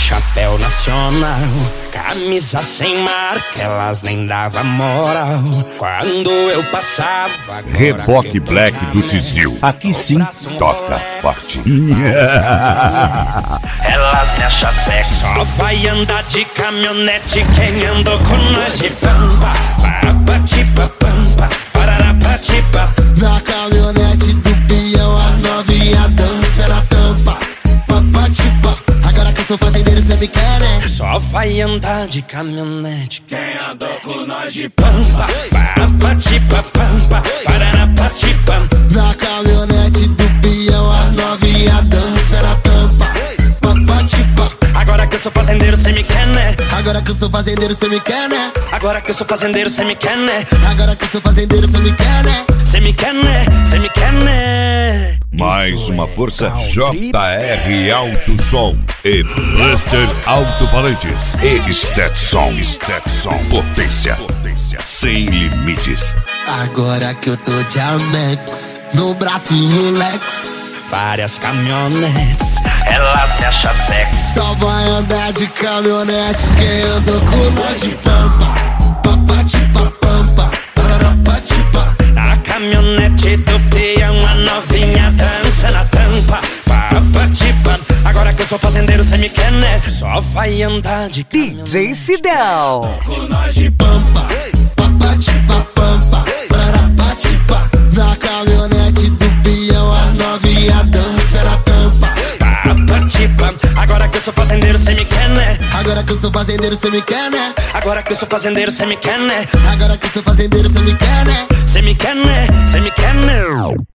chapéu nacional, camisa sem marca, elas nem davam moral quando eu passava. Reboque Black do Tizil. Aqui sim, toca forte. Elas me acham sexy. Só vai andar de caminhonete quem andou com nós de pampa. Papatipa, pampa, pararapatipa. Na caminhonete do peão, as novinha dança na tampa. Papatipa, agora que eu sou fazendeiro, cê me quer, né? Só vai andar de caminhonete quem andou com nós de pampa. Papatipa, pampa, pararapatipa. Na caminhonete do peão, as novinha dança na tampa. Papatipa, agora que eu sou fazendeiro, cê me quer, né? agora que eu sou fazendeiro, cê me quer, né? Agora que eu sou fazendeiro, cê me quer, né? Agora que eu sou fazendeiro, cê me quer, né? Cê me quer, né? Cê me quer, né? Mais uma força JR Alto Som e Buster Alto-Falantes e Stetson. Potência sem limites. Agora que eu tô de Amex, no braço Rolex, Várias caminhonetes, elas me acham sexy. só vai andar de caminhonete quem andou com nós de pampa. Papatipa, pampa, pararapatipa. Na caminhonete do peão, a novinha dança na tampa. Papatipa, agora que eu sou fazendeiro, cê me quer, né? Só vai andar de DJ Sidão. com nós de Pampa, papatipa, pampa, pararapatipa. Na caminhonete do peão, as novinha dança na tampa. Papatipa, agora que eu sou fazendeiro, cê me quer, né? Agora que eu sou fazendeiro, cê me quer, né? Agora que eu sou fazendeiro, cê me quer, né? Agora que eu sou fazendeiro, cê me quer, né? Cê me quer, né? Cê me quer, né?